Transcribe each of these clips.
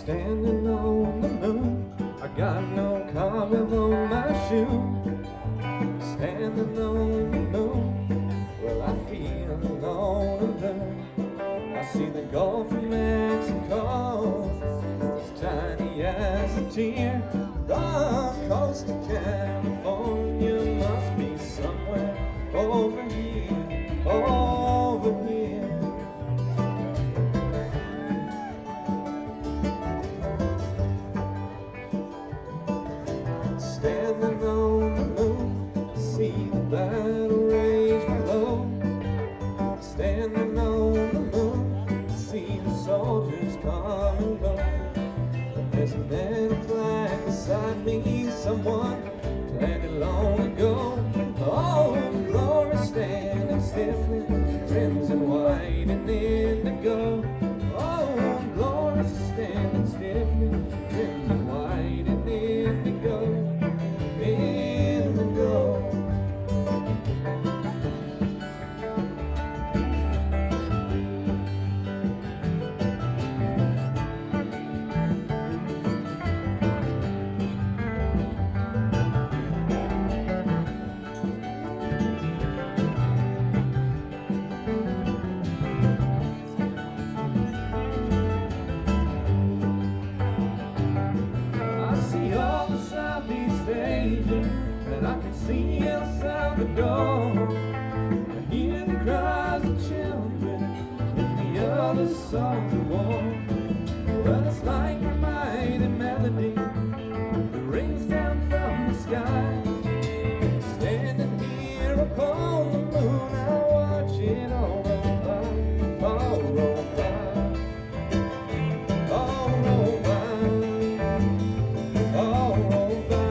Standing on the moon, I got no cobweb on my shoe. Standing on the moon, well, I feel alone and blue. I see the Gulf of Mexico, as tiny as a tear. The coast of California must be somewhere over here, over here. Standing on the moon, see the battle rage below. Standing on the moon, see the soldiers come and go. There's a metal flag beside me, someone planted long ago. Oh, glory standing stiffly, crimson, white, and indigo. Oh, glory standing stiffly, crimson, white, and indigo. And I can see El Salvador. I hear the cries of children and the other songs of war. Well, it's like a mighty melody that rings down from the sky. Standing here upon the moon, I watch it all roll by, all roll by, all roll by, all roll by.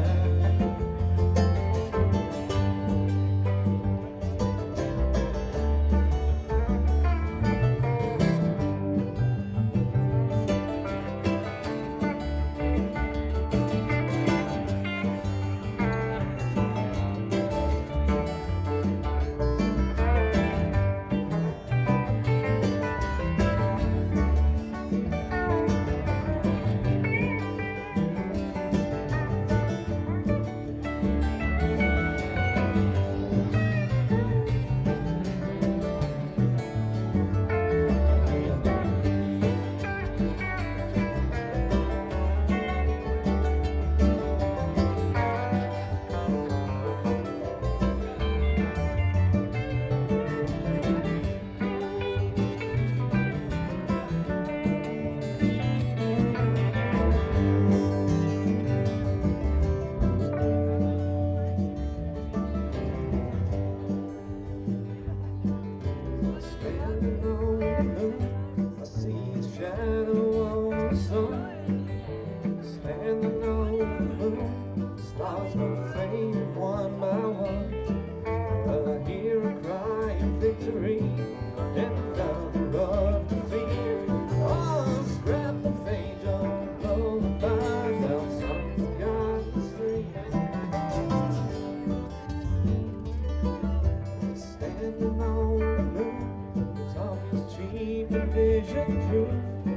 Standing on the moon, stars will fade one by one. Well, I hear a cry of victory and another of defeat. Oh, scrap the fate of lullaby, now some forgotten street. Standing on the moon, talk is cheap and vision true.